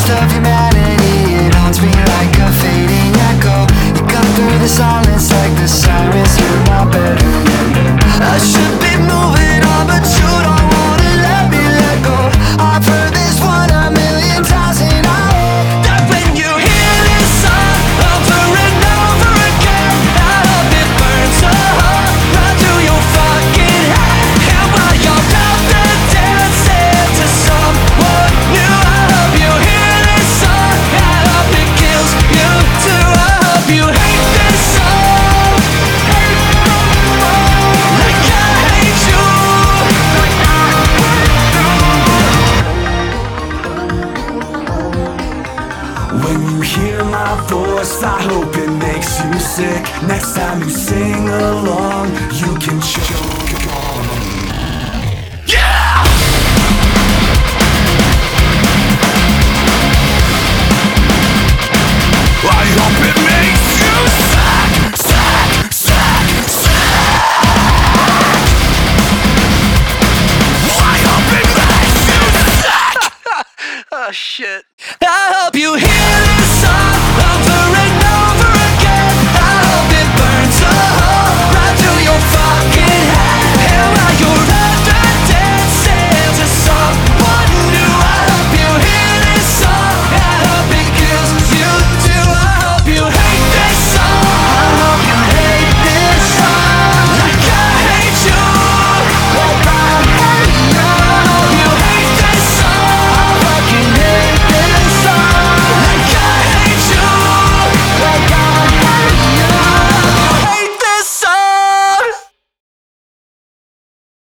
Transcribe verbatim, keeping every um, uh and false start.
ghost of humanity. It haunts me like a fading echo. You cut through the silence like the sirens. You're not better than I should be moving on, but you don't wanna let me let go. I've heard this one a million times, and I hope that when you hear this song over and over again, I hope it burns a hole right through your fucking head. And while you're out there dancing to someone new, I hope you hear this song. I hope it kills you too. I hope you hate this song like I hate you. When you hear my voice, I hope it makes you sick. Next time you sing along, you can choke on. Yeah! I hope it makes you sad, sad, sad, sad. I hope it makes you sad. Oh shit. I hope you hear it.